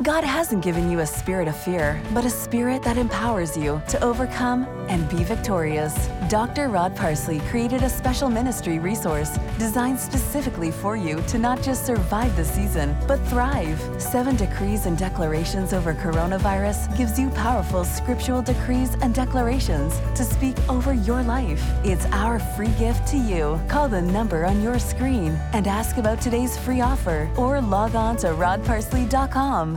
God hasn't given you a spirit of fear, but a spirit that empowers you to overcome and be victorious. Dr. Rod Parsley created a special ministry resource designed specifically for you to not just survive the season, but thrive. 7 Decrees and Declarations over Coronavirus gives you powerful scriptural decrees and declarations to speak over your life. It's our free gift to you. Call the number on your screen and ask about today's free offer, or log on to rodparsley.com.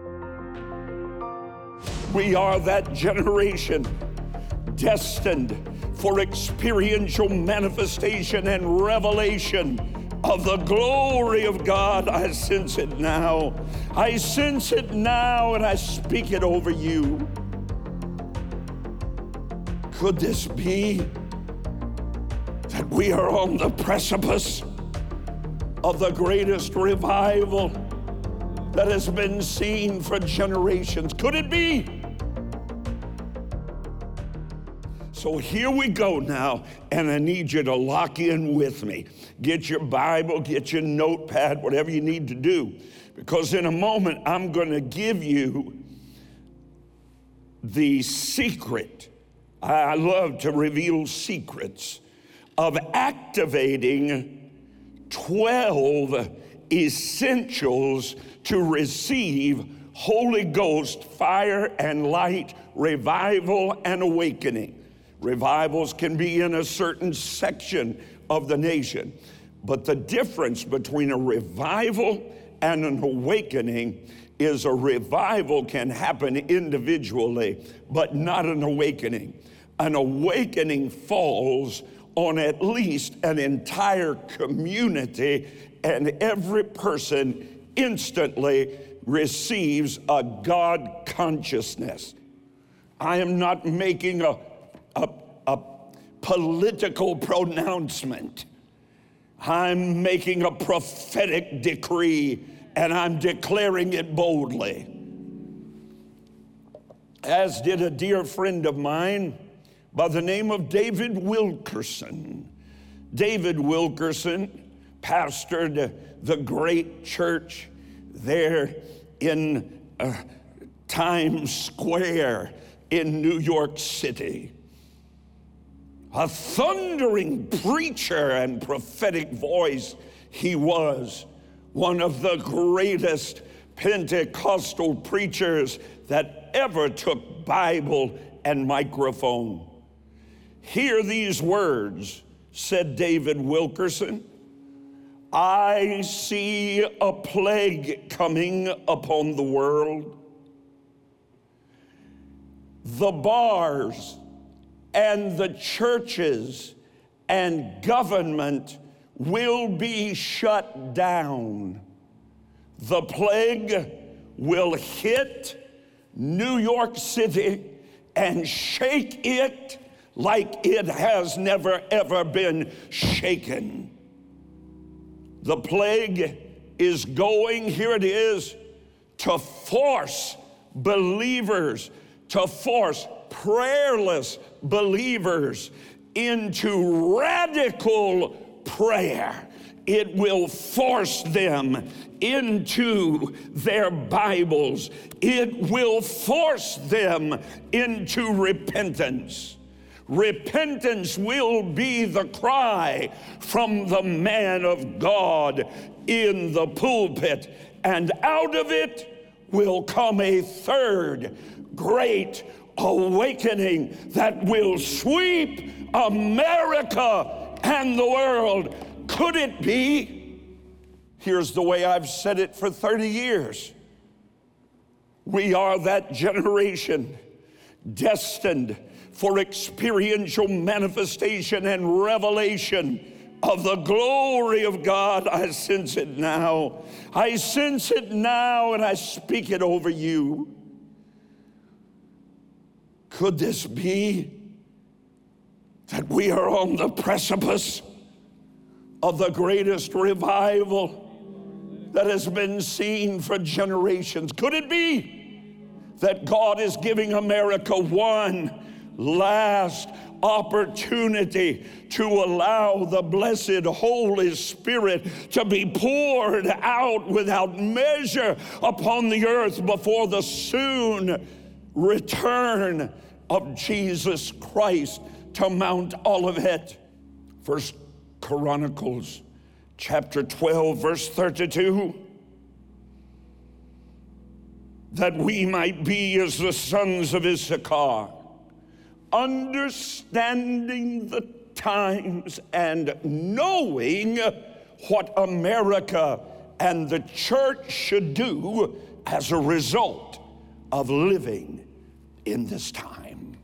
We are that generation destined for experiential manifestation and revelation of the glory of God. I sense it now. I sense it now, and I speak it over you. Could this be that we are on the precipice of the greatest revival that has been seen for generations? Could it be? So here we go now, and I need you to lock in with me. Get your Bible, get your notepad, whatever you need to do, because in a moment I'm going to give you the secret. I love to reveal secrets of activating 12 essentials to receive Holy Ghost fire and light, revival and awakening. Revivals can be in a certain section of the nation, but the difference between a revival and an awakening is a revival can happen individually, but not an awakening. An awakening falls on at least an entire community, and every person instantly receives a God consciousness. I am not making a political pronouncement. I'm making a prophetic decree, and I'm declaring it boldly. As did a dear friend of mine by the name of David Wilkerson. David Wilkerson pastored the great church there in Times Square in New York City. A thundering preacher and prophetic voice he was. One of the greatest Pentecostal preachers that ever took Bible and microphone. Hear these words, said David Wilkerson. I see a plague coming upon the world. The bars and the churches and government will be shut down. The plague will hit New York City and shake it like it has never ever been shaken. The plague is going, here it is, to force believers, to force prayerless believers into radical prayer. It will force them into their Bibles. It will force them into repentance. Repentance will be the cry from the man of God in the pulpit, and out of it will come a third great awakening that will sweep America and the world. Could it be? Here's the way I've said it for 30 years. We are that generation destined for experiential manifestation and revelation of the glory of God. I sense it now. I sense it now, and I speak it over you. Could this be that we are on the precipice of the greatest revival that has been seen for generations? Could it be that God is giving America one last opportunity to allow the blessed Holy Spirit to be poured out without measure upon the earth before the soon return of Jesus Christ to Mount Olivet. 1 Chronicles chapter 12, verse 32. That we might be as the sons of Issachar, understanding the times and knowing what America and the church should do as a result of living in this time.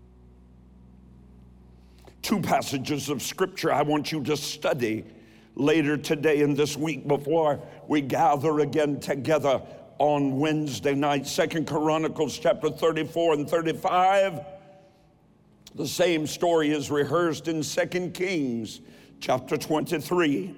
Two passages of scripture I want you to study later today and this week before we gather again together on Wednesday night. 2 Chronicles chapter 34 and 35. The same story is rehearsed in 2 Kings chapter 23.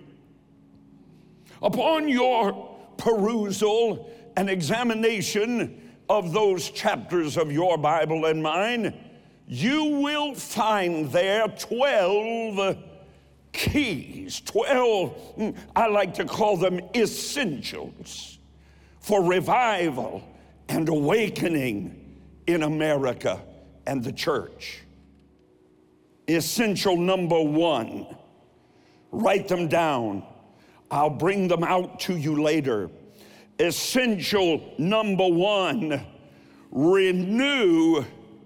Upon your perusal and examination of those chapters of your Bible and mine, you will find there 12 keys, 12, I like to call them essentials for revival and awakening in America and the church. Essential number one, write them down. I'll bring them out to you later. Essential number one, renew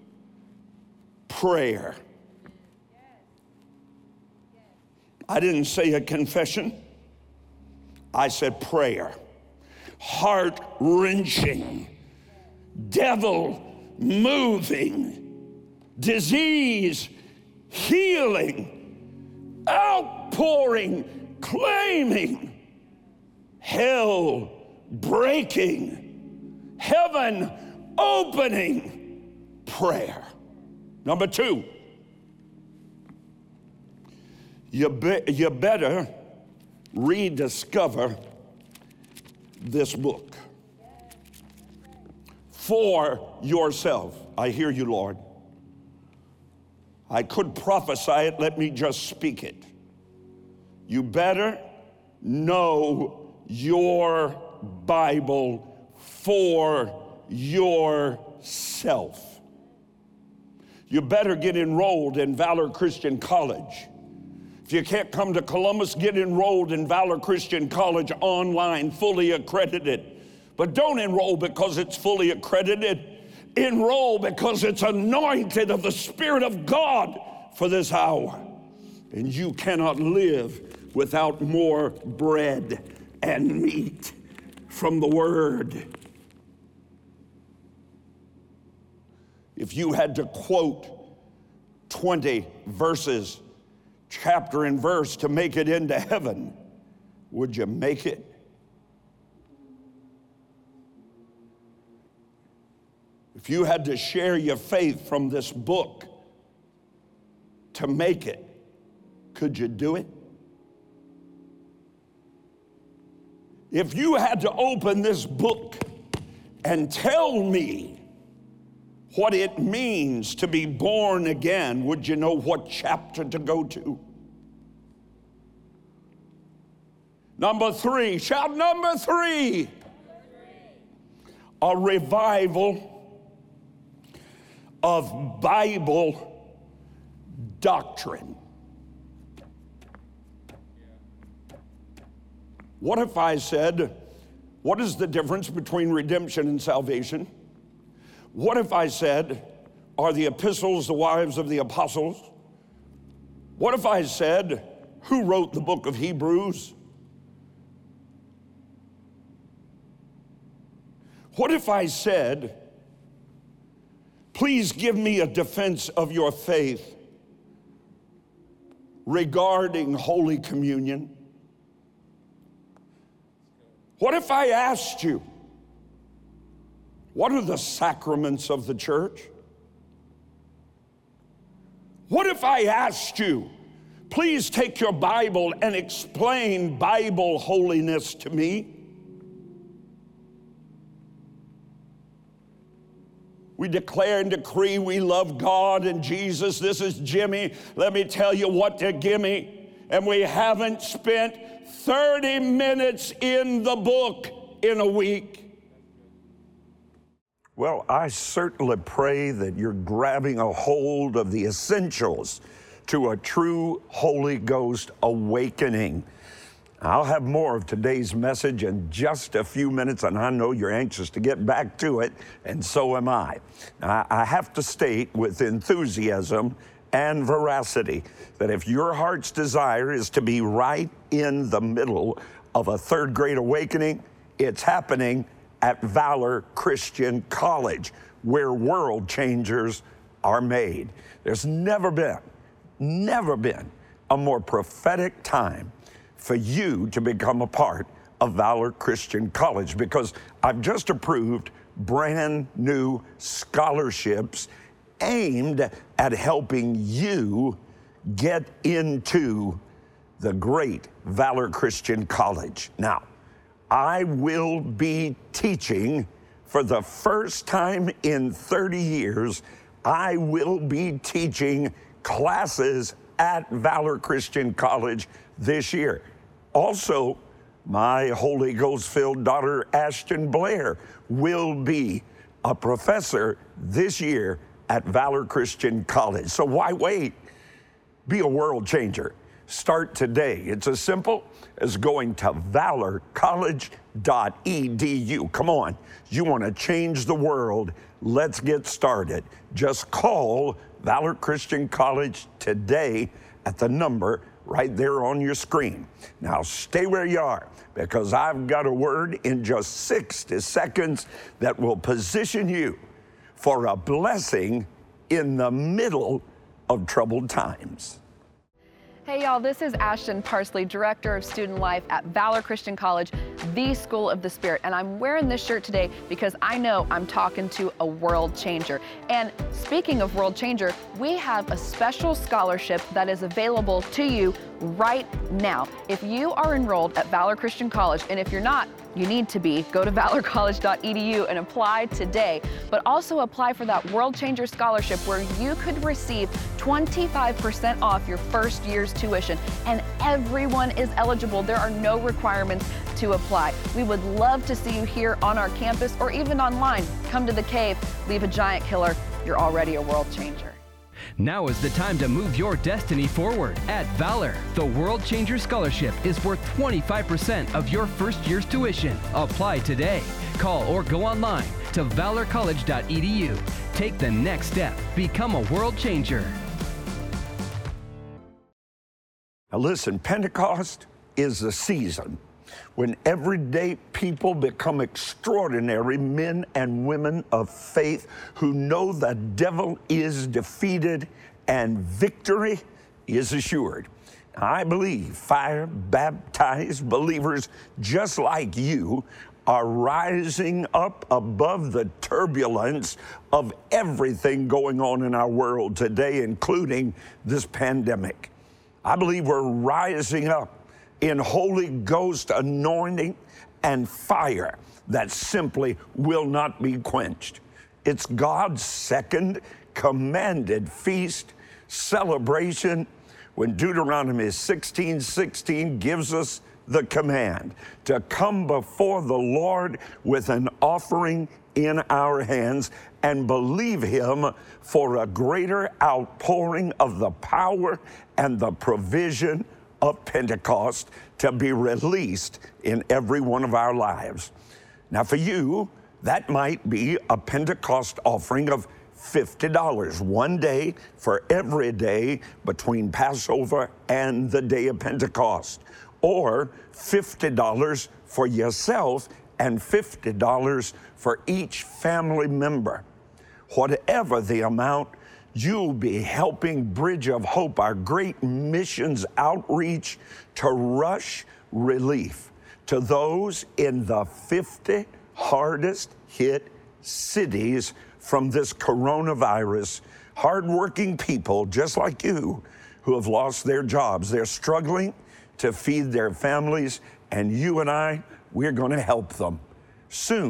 prayer. I didn't say a confession. I said prayer. Heart-wrenching, devil-moving, disease-healing, outpouring, claiming, hell-breaking, heaven-opening prayer. Number two, you better rediscover this book for yourself. I hear you, Lord. I could prophesy it, let me just speak it. You better know your Bible for yourself. You better get enrolled in Valor Christian College. If you can't come to Columbus, get enrolled in Valor Christian College online, fully accredited. But don't enroll because it's fully accredited. Enroll because it's anointed of the Spirit of God for this hour. And you cannot live without more bread and meat from the Word. If you had to quote 20 verses, chapter and verse, to make it into heaven, would you make it? If you had to share your faith from this book to make it, could you do it? If you had to open this book and tell me what it means to be born again, would you know what chapter to go to? Number three, shout number three. A revival of Bible doctrine. What if I said, what is the difference between redemption and salvation? What if I said, are the epistles the wives of the apostles? What if I said, who wrote the book of Hebrews? What if I said, please give me a defense of your faith regarding Holy Communion? What if I asked you, what are the sacraments of the church? What if I asked you, please take your Bible and explain Bible holiness to me? We declare and decree we love God and Jesus. This is Jimmy. Let me tell you what to gimme. And we haven't spent 30 minutes in the book in a week. Well, I certainly pray that you're grabbing a hold of the essentials to a true Holy Ghost awakening. I'll have more of today's message in just a few minutes, and I know you're anxious to get back to it, and so am I. I have to state with enthusiasm and veracity that if your heart's desire is to be right in the middle of a third grade awakening, it's happening at Valor Christian College, where world changers are made. There's never been a more prophetic time for you to become a part of Valor Christian College, because I've just approved brand new scholarships aimed at helping you get into the great Valor Christian College. Now, I will be teaching for the first time in 30 years. I will be teaching classes at Valor Christian College this year. Also, my Holy Ghost-filled daughter, Ashton Blair, will be a professor this year at Valor Christian College. So why wait? Be a world changer. Start today. It's as simple as going to valorcollege.edu. Come on, you want to change the world. Let's get started. Just call Valor Christian College today at the number right there on your screen. Now stay where you are, because I've got a word in just 60 seconds that will position you for a blessing in the middle of troubled times. Hey y'all, this is Ashton Parsley, Director of Student Life at Valor Christian College, the School of the Spirit. And I'm wearing this shirt today because I know I'm talking to a world changer. And speaking of world changer, we have a special scholarship that is available to you right now. If you are enrolled at Valor Christian College, and if you're not, you need to be, go to valorcollege.edu and apply today. But also apply for that World Changer Scholarship, where you could receive 25% off your first year's tuition. And everyone is eligible. There are no requirements to apply. We would love to see you here on our campus or even online. Come to the cave, leave a giant killer. You're already a world changer. Now is the time to move your destiny forward at Valor. The World Changer Scholarship is worth 25% of your first year's tuition. Apply today. Call or go online to valorcollege.edu. Take the next step. Become a world changer. Now listen, Pentecost is the season when everyday people become extraordinary men and women of faith who know the devil is defeated and victory is assured. I believe fire-baptized believers just like you are rising up above the turbulence of everything going on in our world today, including this pandemic. I believe we're rising up in Holy Ghost anointing and fire that simply will not be quenched. It's God's second commanded feast celebration, when Deuteronomy 16:16 gives us the command to come before the Lord with an offering in our hands and believe Him for a greater outpouring of the power and the provision of Pentecost to be released in every one of our lives. Now for you, that might be a Pentecost offering of $50, one day for every day between Passover and the day of Pentecost, or $50 for yourself and $50 for each family member. Whatever the amount, you'll be helping Bridge of Hope, our great missions outreach, to rush relief to those in the 50 hardest hit cities from this coronavirus. Hardworking people just like you who have lost their jobs. They're struggling to feed their families, and you and I, we're going to help them. Soon,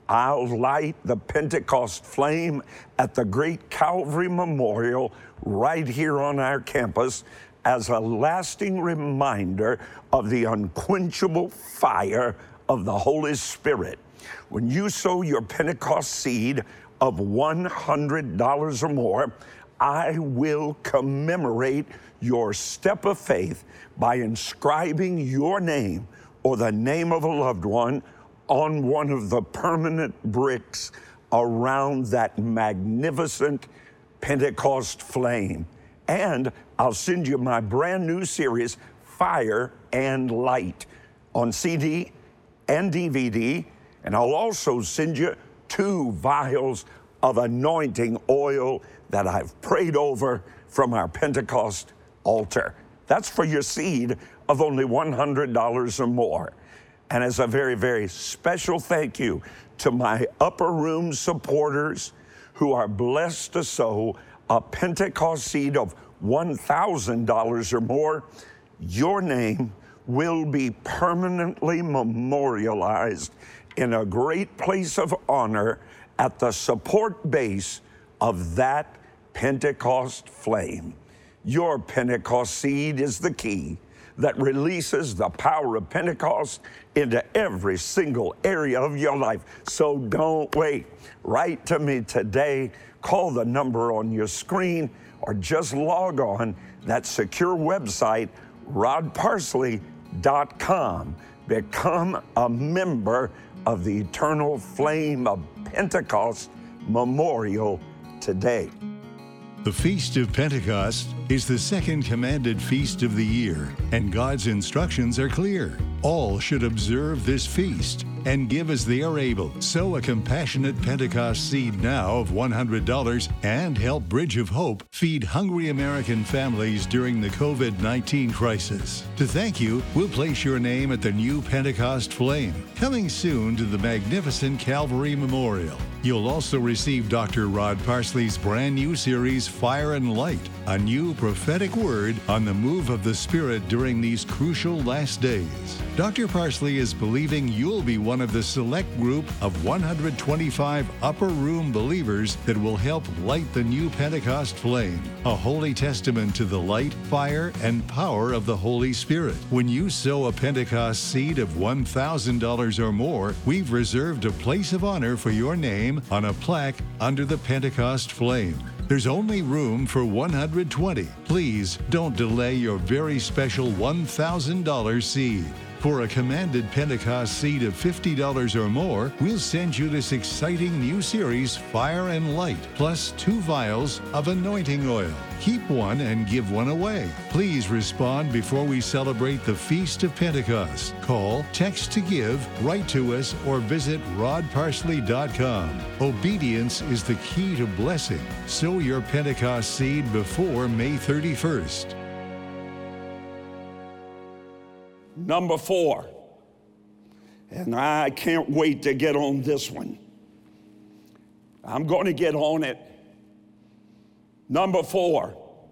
I'll light the Pentecost flame at the great Calvary Memorial right here on our campus as a lasting reminder of the unquenchable fire of the Holy Spirit. When you sow your Pentecost seed of $100 or more, I will commemorate your step of faith by inscribing your name or the name of a loved one on one of the permanent bricks around that magnificent Pentecost flame. And I'll send you my brand new series, Fire and Light, on CD and DVD. And I'll also send you 2 vials of anointing oil that I've prayed over from our Pentecost altar. That's for your seed of only $100 or more. And as a very, very special thank you to my upper room supporters who are blessed to sow a Pentecost seed of $1,000 or more, your name will be permanently memorialized in a great place of honor at the support base of that Pentecost flame. Your Pentecost seed is the key that releases the power of Pentecost into every single area of your life. So don't wait. Write to me today. Call the number on your screen or just log on that secure website, rodparsley.com. Become a member of the Eternal Flame of Pentecost Memorial today. The Feast of Pentecost is the second commanded feast of the year, and God's instructions are clear. All should observe this feast and give as they are able. Sow a compassionate Pentecost seed now of $100 and help Bridge of Hope feed hungry American families during the COVID-19 crisis. To thank you, we'll place your name at the new Pentecost flame, coming soon to the magnificent Calvary Memorial. You'll also receive Dr. Rod Parsley's brand new series, Fire and Light, a new prophetic word on the move of the Spirit during these crucial last days. Dr. Parsley is believing you'll be one of the select group of 125 upper room believers that will help light the new Pentecost flame, a holy testament to the light, fire, and power of the Holy Spirit. When you sow a Pentecost seed of $1,000 or more, we've reserved a place of honor for your name on a plaque under the Pentecost flame. There's only room for 120. Please don't delay your very special $1,000 seed. For a commanded Pentecost seed of $50 or more, we'll send you this exciting new series, Fire and Light, plus 2 vials of anointing oil. Keep one and give one away. Please respond before we celebrate the Feast of Pentecost. Call, text to give, write to us, or visit rodparsley.com. Obedience is the key to blessing. Sow your Pentecost seed before May 31st. Number 4, and I can't wait to get on this one. I'm going to get on it. Number 4,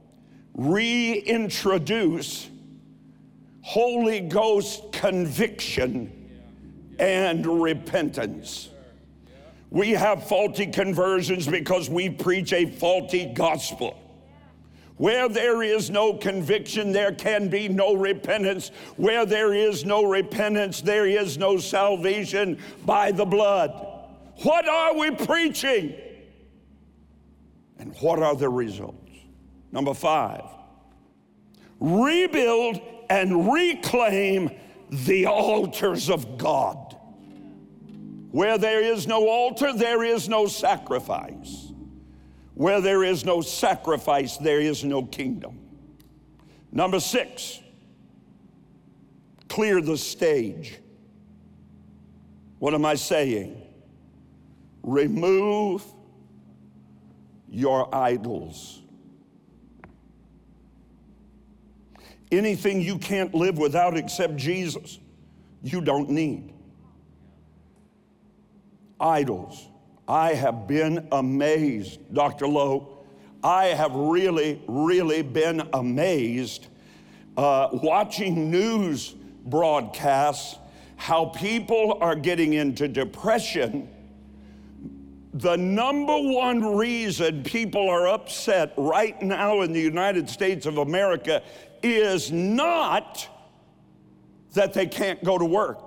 reintroduce Holy Ghost conviction and repentance. We have faulty conversions because we preach a faulty gospel. Where there is no conviction, there can be no repentance. Where there is no repentance, there is no salvation by the blood. What are we preaching? And what are the results? Number 5, rebuild and reclaim the altars of God. Where there is no altar, there is no sacrifice. Where there is no sacrifice, there is no kingdom. Number 6, clear the stage. What am I saying? Remove your idols. Anything you can't live without except Jesus, you don't need. Idols. I have been amazed, Dr. Lowe. I have really, really been amazed watching news broadcasts, how people are getting into depression The number one reason people are upset right now in the United States of America is not that they can't go to work.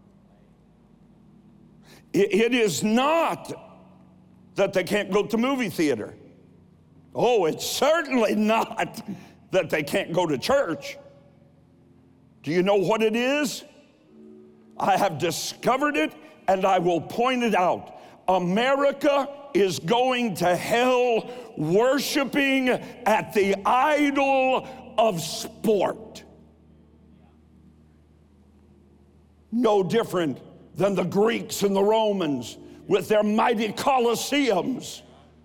It is not that they can't go to movie theater. Oh, it's certainly not that they can't go to church. Do you know what it is? I have discovered it, and I will point it out. America is going to hell worshiping at the idol of sport. No different than the Greeks and the Romans with their mighty colosseums.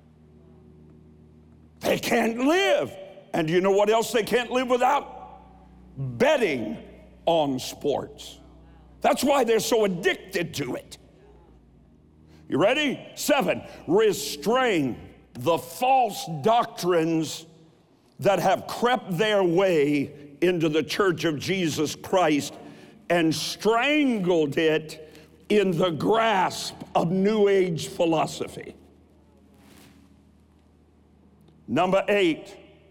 They can't live. And do you know what else they can't live without? Betting on sports. That's why they're so addicted to it. You ready? 7, restrain the false doctrines that have crept their way into the church of Jesus Christ and strangled it in the grasp of New Age philosophy. Number 8,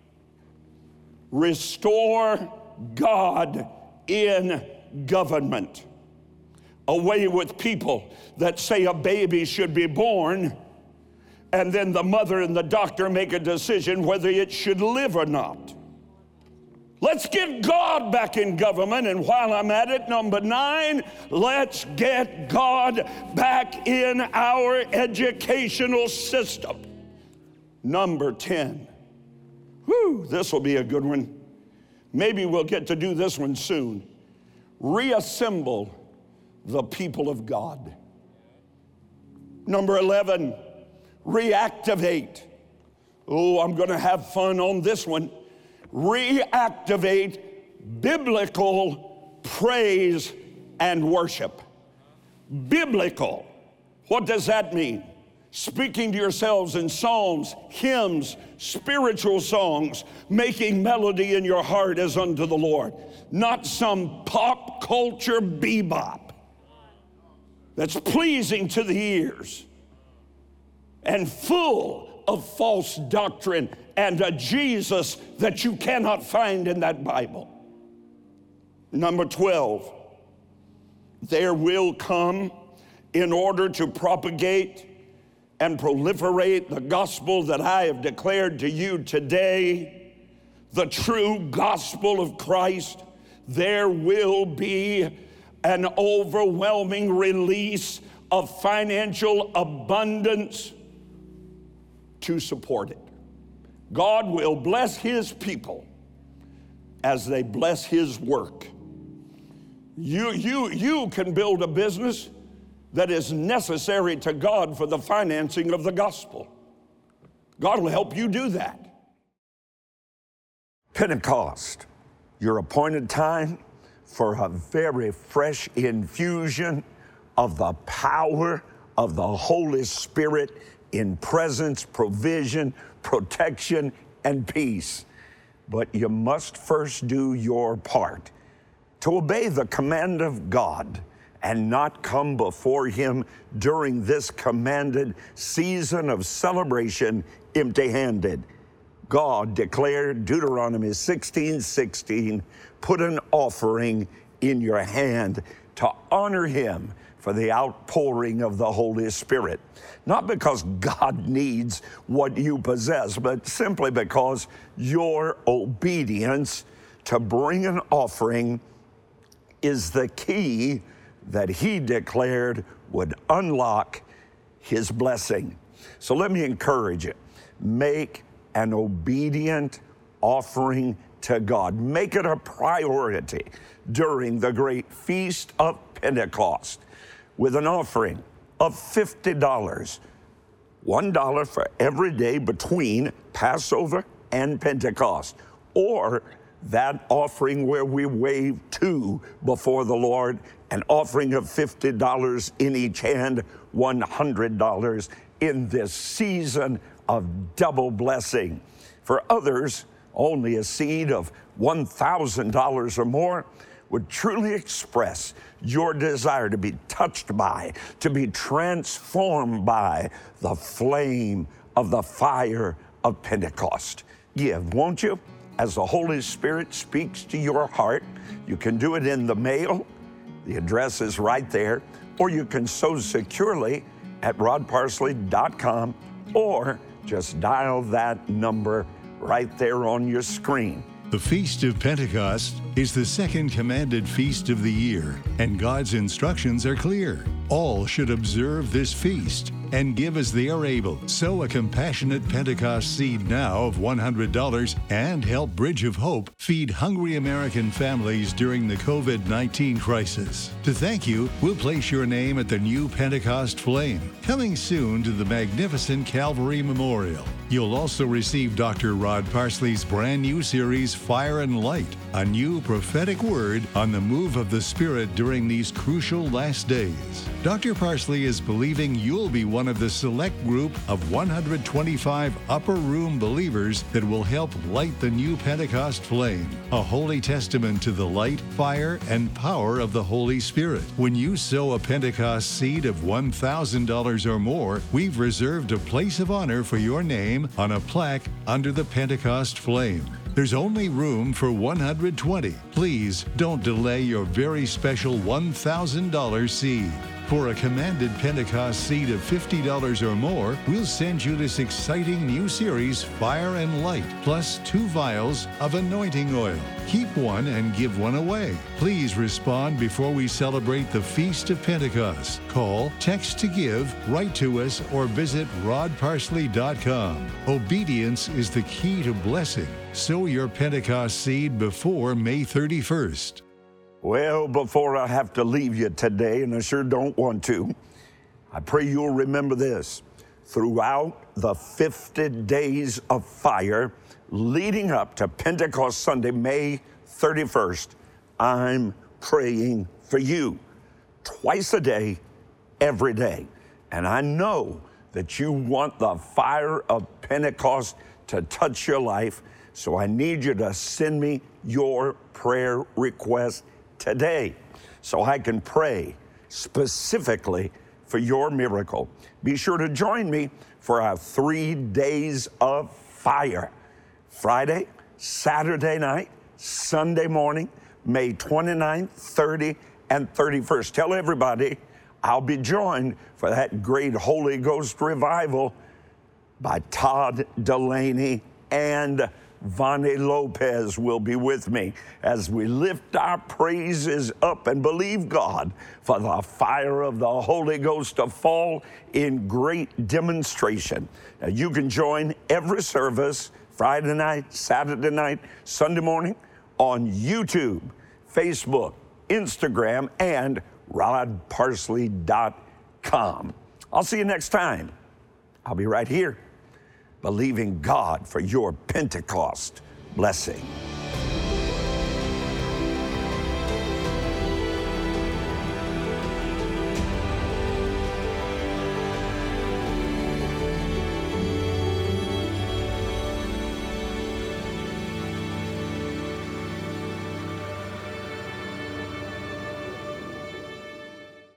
restore God in government. Away with people that say a baby should be born, and then the mother and the doctor make a decision whether it should live or not. Let's get God back in government. And while I'm at it, number 9, let's get God back in our educational system. Number 10. Whew, this will be a good one. Maybe we'll get to do this one soon. Reassemble the people of God. Number 11, reactivate. Oh, I'm going to have fun on this one. Reactivate biblical praise and worship. Biblical. What does that mean? Speaking to yourselves in psalms, hymns, spiritual songs, making melody in your heart as unto the Lord. Not some pop culture bebop that's pleasing to the ears and full of false doctrine and a Jesus that you cannot find in that Bible. Number 12, there will come, in order to propagate and proliferate the gospel that I have declared to you today, the true gospel of Christ, there will be an overwhelming release of financial abundance to support it. God will bless his people as they bless his work. You can build a business that is necessary to God for the financing of the gospel. God will help you do that. Pentecost, your appointed time for a very fresh infusion of the power of the Holy Spirit in presence, provision, protection, and peace. But you must first do your part to obey the command of God and not come before him during this commanded season of celebration empty-handed. God declared, Deuteronomy 16:16, put an offering in your hand to honor him for the outpouring of the Holy Spirit. Not because God needs what you possess, but simply because your obedience to bring an offering is the key that he declared would unlock his blessing. So let me encourage you, make an obedient offering to God. Make it a priority during the great feast of Pentecost with an offering of $50, $1 for every day between Passover and Pentecost, or that offering where we wave two before the Lord, an offering of $50 in each hand, $100 in this season of double blessing. For others, only a seed of $1,000 or more, would truly express your desire to be touched by, to be transformed by the flame of the fire of Pentecost. Give, won't you? As the Holy Spirit speaks to your heart, you can do it in the mail. The address is right there. Or you can sow securely at rodparsley.com, or just dial that number right there on your screen. The Feast of Pentecost is the second commanded feast of the year, and God's instructions are clear. All should observe this feast and give as they are able. Sow a compassionate Pentecost seed now of $100 and help Bridge of Hope feed hungry American families during the COVID-19 crisis. To thank you, we'll place your name at the new Pentecost Flame, coming soon to the magnificent Calvary Memorial. You'll also receive Dr. Rod Parsley's brand new series, Fire and Light, a new prophetic word on the move of the Spirit during these crucial last days. Dr. Parsley is believing you'll be one of the select group of 125 upper room believers that will help light the new Pentecost flame, a holy testament to the light, fire, and power of the Holy Spirit. When you sow a Pentecost seed of $1,000 or more, we've reserved a place of honor for your name on a plaque under the Pentecost flame. There's only room for 120. Please don't delay your very special $1,000 seed. For a commanded Pentecost seed of $50 or more, we'll send you this exciting new series, Fire and Light, plus 2 vials of anointing oil. Keep one and give one away. Please respond before we celebrate the Feast of Pentecost. Call, text to give, write to us, or visit rodparsley.com. Obedience is the key to blessing. Sow your Pentecost seed before May 31st. Well, before I have to leave you today, and I sure don't want to, I pray you'll remember this. Throughout the 50 days of fire leading up to Pentecost Sunday, May 31st, I'm praying for you twice a day, every day. And I know that you want the fire of Pentecost to touch your life, so I need you to send me your prayer request today so I can pray specifically for your miracle. Be sure to join me for our 3 days of fire. Friday, Saturday night, Sunday morning, May 29th, 30th, and 31st. Tell everybody I'll be joined for that great Holy Ghost revival by Todd Delaney, and Vonnie Lopez will be with me as we lift our praises up and believe God for the fire of the Holy Ghost to fall in great demonstration. Now, you can join every service Friday night, Saturday night, Sunday morning on YouTube, Facebook, Instagram, and rodparsley.com. I'll see you next time. I'll be right here, believing God for your Pentecost blessing.